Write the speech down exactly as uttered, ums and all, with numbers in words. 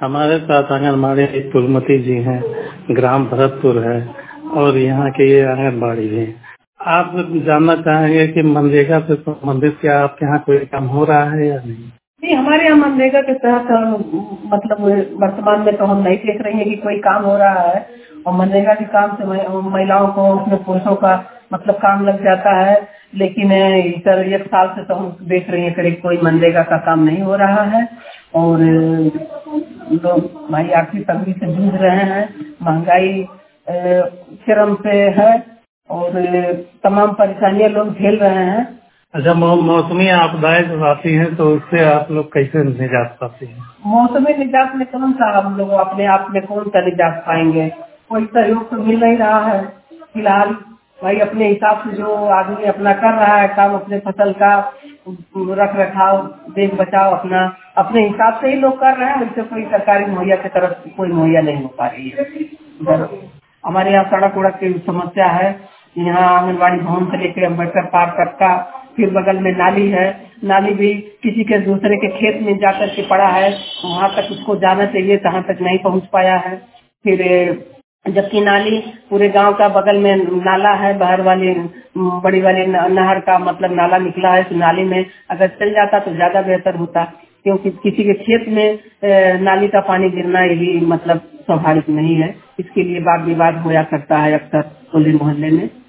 हमारे साथ आंगनबाड़ी फूलमती जी हैं, ग्राम भरतपुर है और यहाँ के ये आंगनबाड़ी है। आप जानना चाहेंगे कि मनरेगा से संबंधित क्या आपके यहाँ कोई काम हो रहा है या नहीं? नहीं, हमारे यहाँ मनरेगा के तहत मतलब वर्तमान में तो हम नहीं देख रहे हैं कि कोई काम हो रहा है। और मनरेगा के काम से महिलाओं को उसमें पुरुषों का मतलब काम लग जाता है, लेकिन सर एक साल से तो हम देख रहे हैं करीब कोई मनरेगा का काम नहीं हो रहा है। और लोग भाई आर्थिक तंगी से जूझ रहे हैं, महंगाई चरम पे है और तमाम परेशानियां लोग झेल रहे हैं। अच्छा, मौसमी आपदाएं जब आती हैं तो उससे आप लोग कैसे निजात पाते हैं? मौसमी निजात में कौन सा हम लोग अपने आप में कौन सा निजात पाएंगे? कोई सहयोग तो मिल नहीं रहा है फिलहाल। भाई अपने हिसाब से जो आदमी अपना कर रहा है काम, अपने फसल का रख रखाव देख बचाव अपना अपने हिसाब से ही लोग कर रहे हैं। उससे कोई सरकारी मुहैया की तरफ कोई मुहैया नहीं हो पा रही है। हमारे यहाँ सड़क उड़क की समस्या है। यहाँ आंगनबाड़ी भवन से लेकर अम्बेडकर पार्क तक का, फिर बगल में नाली है, नाली भी किसी के दूसरे के खेत में जाकर के पड़ा है, वहाँ तक उसको जाना चाहिए, तहाँ तक नहीं पहुँच पाया है। फिर जबकि नाली पूरे गांव का बगल में नाला है, बाहर वाली बड़ी वाली नहर का मतलब नाला निकला है। तो नाली में अगर चल जाता तो ज्यादा बेहतर होता, क्योंकि किसी के खेत में नाली का पानी गिरना यही मतलब स्वाभाविक नहीं है। इसके लिए वाद विवाद होया करता है अक्सर होली मोहल्ले में।